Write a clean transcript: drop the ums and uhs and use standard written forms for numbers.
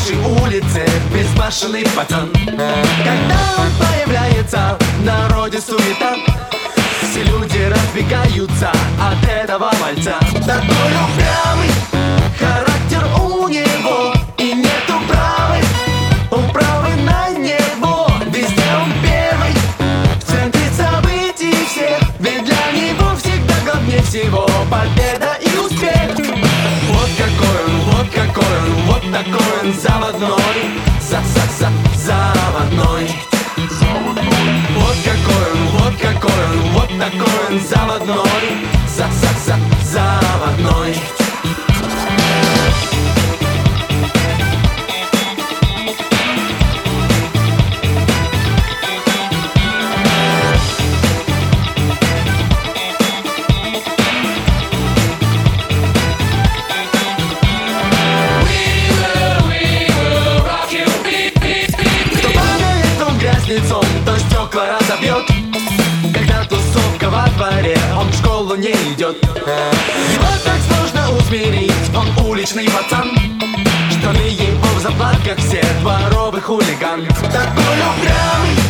нашей улице безбашенный пацан. Когда он появляется, в народе суета, все люди разбегаются от этого мальца. Такой упрямый характер у него, и нету управы на него. Везде он первый, в центре событий всех, ведь для него всегда главнее всего победа и успех. Вот какой он, вот какой он, вот такой он заводной, заводной. Вот какой он, вот какой он, вот такой он заводной, заводной. Лицом, то стекла разобьет. Когда тусовка во дворе, он в школу не идет. Его так сложно усмирить, он уличный пацан. Что ли его в заплатках все дворовый хулиган. Такой упрямый